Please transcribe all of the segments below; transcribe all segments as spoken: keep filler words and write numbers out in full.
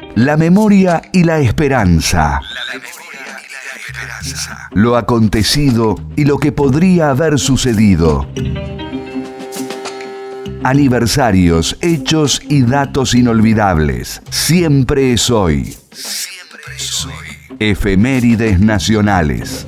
La memoria y la esperanza. Lo acontecido y lo que podría haber sucedido. Aniversarios, hechos y datos inolvidables. Siempre es hoy. Siempre es hoy. Efemérides nacionales.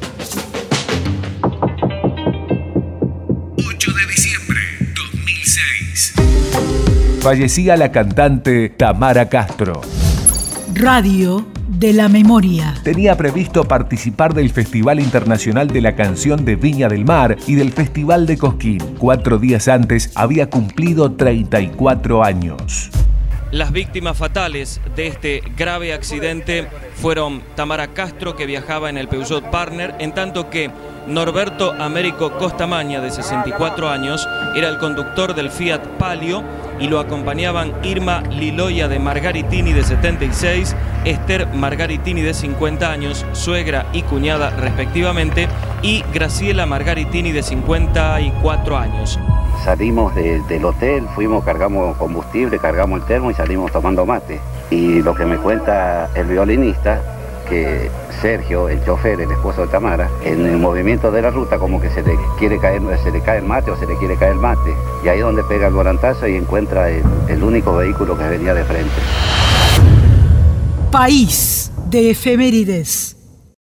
ocho de diciembre dos mil seis. Fallecía la cantante Tamara Castro. Radio de la Memoria. Tenía previsto participar del Festival Internacional de la Canción de Viña del Mar y del Festival de Cosquín. Cuatro días antes había cumplido treinta y cuatro años. Las víctimas fatales de este grave accidente fueron Tamara Castro, que viajaba en el Peugeot Partner, en tanto que Norberto Américo Costamaña, de sesenta y cuatro años, era el conductor del Fiat Palio, y lo acompañaban Irma Liloya de Margaritini, de setenta y seis, Esther Margaritini, de cincuenta años, suegra y cuñada respectivamente, y Graciela Margaritini, de cincuenta y cuatro años. Salimos de, del hotel, fuimos, cargamos combustible, cargamos el termo y salimos tomando mate. Y lo que me cuenta el violinista, que Sergio, el chofer, el esposo de Tamara, en el movimiento de la ruta como que se le quiere caer, se le cae el mate o se le quiere caer el mate. Y ahí es donde pega el volantazo y encuentra el, el único vehículo que venía de frente. País de efemérides.